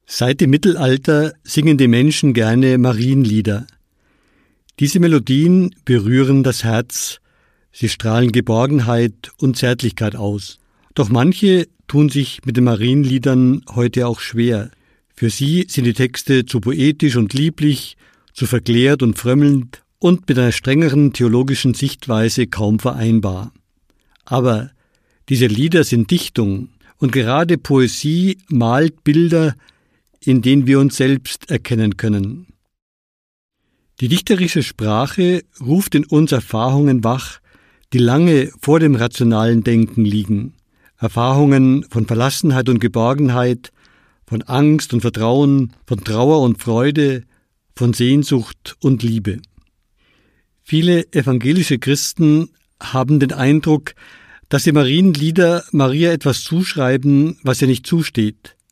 Seit dem Mittelalter singen die Menschen gerne Marienlieder. Diese Melodien berühren das Herz, sie strahlen Geborgenheit und Zärtlichkeit aus. Doch manche tun sich mit den Marienliedern heute auch schwer. Für sie sind die Texte zu poetisch und lieblich, zu verklärt und frömmelnd und mit einer strengeren theologischen Sichtweise kaum vereinbar. Aber diese Lieder sind Dichtung und gerade Poesie malt Bilder, in denen wir uns selbst erkennen können. Die dichterische Sprache ruft in uns Erfahrungen wach, die lange vor dem rationalen Denken liegen. Erfahrungen von Verlassenheit und Geborgenheit, von Angst und Vertrauen, von Trauer und Freude, von Sehnsucht und Liebe. Viele evangelische Christen haben den Eindruck, dass die Marienlieder Maria etwas zuschreiben, was ihr nicht zusteht.